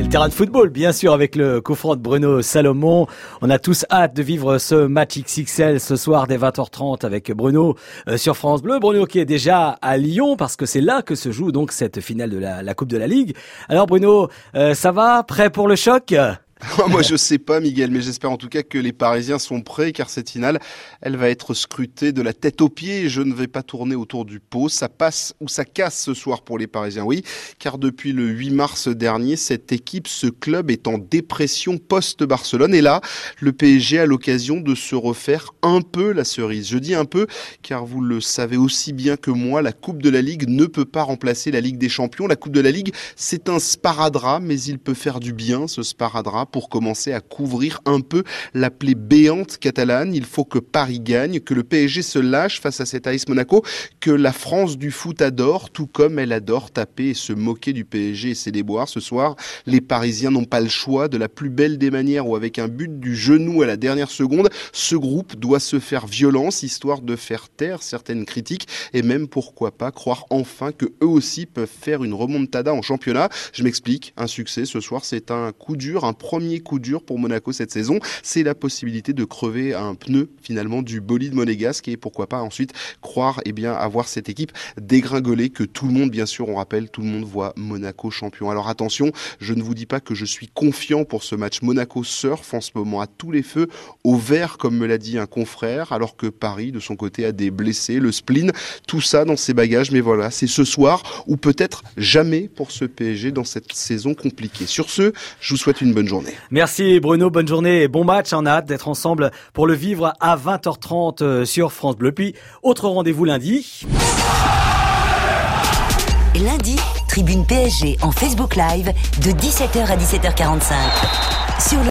le terrain de football, bien sûr, avec le coup franc de Bruno Salomon. On a tous hâte de vivre ce match XXL ce soir dès 20h30 avec Bruno sur France Bleu. Bruno qui est déjà à Lyon parce que c'est là que se joue donc cette finale de la Coupe de la Ligue. Alors Bruno, ça va? Prêt pour le choc? Moi, je sais pas, Miguel, mais j'espère en tout cas que les Parisiens sont prêts, car cette finale, elle va être scrutée de la tête aux pieds et je ne vais pas tourner autour du pot. Ça passe ou ça casse ce soir pour les Parisiens, oui, car depuis le 8 mars dernier, cette équipe, ce club est en dépression post-Barcelone. Et là, le PSG a l'occasion de se refaire un peu la cerise. Je dis un peu, car vous le savez aussi bien que moi, la Coupe de la Ligue ne peut pas remplacer la Ligue des Champions. La Coupe de la Ligue, c'est un sparadrap, mais il peut faire du bien, ce sparadrap, pour commencer à couvrir un peu la plaie béante catalane. Il faut que Paris gagne, que le PSG se lâche face à cet AS Monaco, que la France du foot adore, tout comme elle adore taper et se moquer du PSG et ses déboires. Ce soir, les Parisiens n'ont pas le choix. De la plus belle des manières ou avec un but du genou à la dernière seconde, ce groupe doit se faire violence, histoire de faire taire certaines critiques et même, pourquoi pas, croire enfin que eux aussi peuvent faire une remontada en championnat. Je m'explique, un succès ce soir, c'est un coup dur, un premier coup dur pour Monaco cette saison. C'est la possibilité de crever un pneu finalement du bolide monégasque et pourquoi pas ensuite croire avoir cette équipe dégringolée que tout le monde, bien sûr, on rappelle, tout le monde voit Monaco champion. Alors attention, je ne vous dis pas que je suis confiant pour ce match. Monaco surfe en ce moment à tous les feux au vert, comme me l'a dit un confrère, alors que Paris de son côté a des blessés, le spleen, tout ça dans ses bagages. Mais voilà, c'est ce soir ou peut-être jamais pour ce PSG dans cette saison compliquée. Sur ce, je vous souhaite une bonne journée. Merci Bruno, bonne journée et bon match. On a hâte d'être ensemble pour le vivre à 20h30 sur France Bleu. Puis, autre rendez-vous lundi. Lundi, Tribune PSG en Facebook Live de 17h à 17h45. Sur